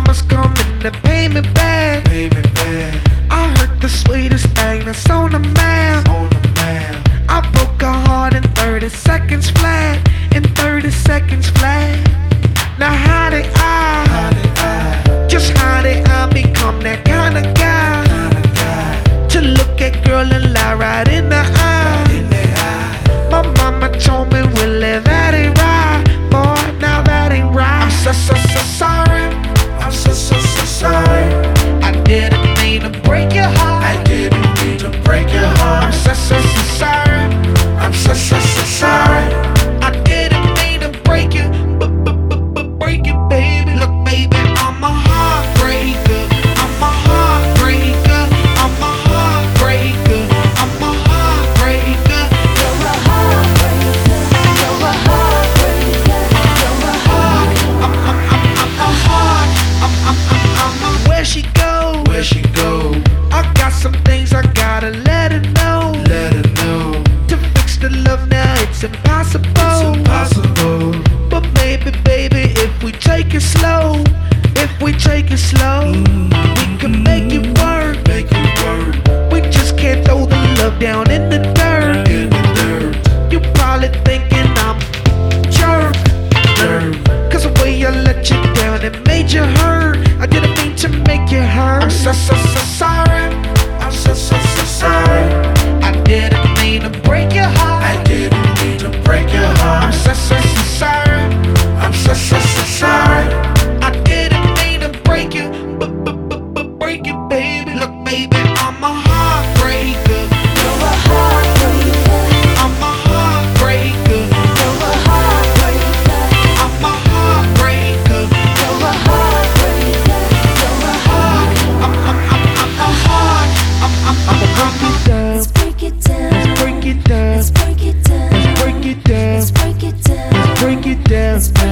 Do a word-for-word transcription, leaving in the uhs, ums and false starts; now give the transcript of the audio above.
mama's coming to pay me back. Pay me back. I heard the sweetest thing that's on the map. On the map. I broke her heart in thirty seconds flat. In thirty seconds flat. Now how did I, How did I, just how did I become that kind of guy? kind of guy, To look at girl and lie right in the eye. in the eye? My mama told me, Willie, that ain't right. Boy, now that ain't right. I'm so, so, so sorry. I'm so, so, so sorry. I didn't mean to break your heart. I didn't mean to break your I'm heart. so, so, so sorry. I'm so, so, so sorry. I didn't mean to break you, but, but, but, but break it, baby. Look, baby, I'm a heartbreaker. I'm a heartbreaker. I'm a heartbreaker. I'm a heartbreaker. You're a heartbreaker. You're a heartbreaker. You're a heart. I'm, I'm, I'm, I'm a heart. I'm, I'm, I'm, I'm a. Where she go? Where she go? I got some things I gotta let her know. Let her know. To fix the love now, it's impossible. It's impossible. But maybe, baby, if we take it slow, if we take it slow, we can make it work. Make it work. We just can't throw the love down in the dirt. In the dirt. You probably thinking I'm jerk, Dirt. cause the way I let you down, it made you hurt. I didn't mean to make you hurt. I'm so, so, so sorry. I'm so, so, so sorry. I didn't mean to break your heart. I didn't mean to break your I'm heart. so, so, so sorry. I'm so, so, so sorry. I didn't mean to break you, but, but, but, but break it, baby. Look, baby, I'm a heartbreaker. You're a heartbreaker. I'm a heartbreaker. You're a heartbreaker. I'm a heartbreaker. You're a heartbreaker. You're a heart. I'm, I'm, I'm, I'm a heart. I'm, I'm, I'm a Let's break it down. break it down. Let's break it down. Break it down. Let's break it down. Break it down. Let's break